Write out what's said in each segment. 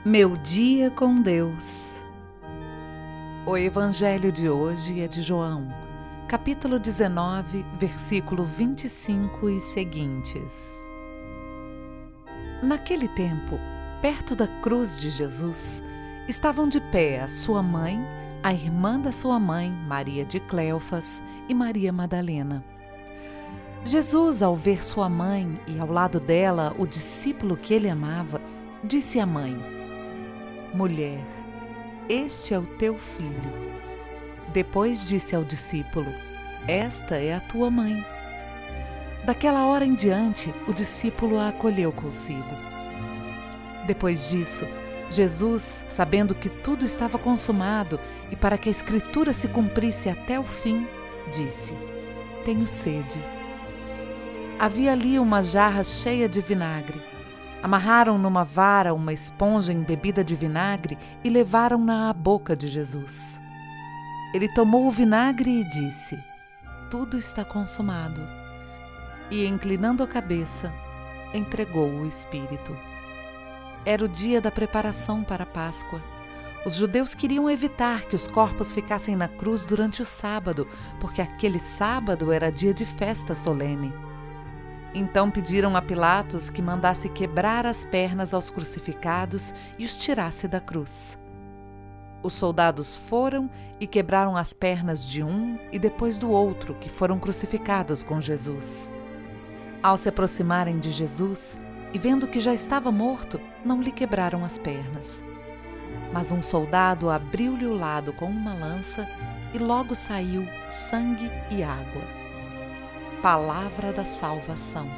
Meu dia com Deus. O evangelho de hoje é de João, capítulo 19, versículo 25 e seguintes. Naquele tempo, perto da cruz de Jesus, estavam de pé a sua mãe, a irmã da sua mãe, Maria de Cleofas, e Maria Madalena. Jesus, ao ver sua mãe e ao lado dela o discípulo que ele amava, disse à mãe: Mulher, este é o teu filho. Depois disse ao discípulo: Esta é a tua mãe. Daquela hora em diante, o discípulo a acolheu consigo. Depois disso, Jesus, sabendo que tudo estava consumado e para que a Escritura se cumprisse até o fim, disse: Tenho sede. Havia ali uma jarra cheia de vinagre. Amarraram numa vara uma esponja embebida de vinagre e levaram-na à boca de Jesus. Ele tomou o vinagre e disse: Tudo está consumado. E, inclinando a cabeça, entregou o Espírito. Era o dia da preparação para a Páscoa. Os judeus queriam evitar que os corpos ficassem na cruz durante o sábado, porque aquele sábado era dia de festa solene. Então pediram a Pilatos que mandasse quebrar as pernas aos crucificados e os tirasse da cruz. Os soldados foram e quebraram as pernas de um e depois do outro, que foram crucificados com Jesus. Ao se aproximarem de Jesus e vendo que já estava morto, não lhe quebraram as pernas. Mas um soldado abriu-lhe o lado com uma lança e logo saiu sangue e água. Palavra da salvação.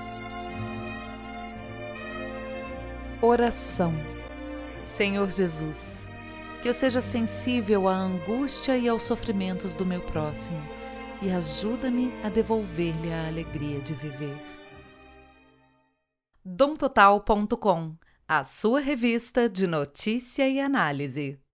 Oração. Senhor Jesus, que eu seja sensível à angústia e aos sofrimentos do meu próximo e ajuda-me a devolver-lhe a alegria de viver. DomTotal.com, a sua revista de notícia e análise.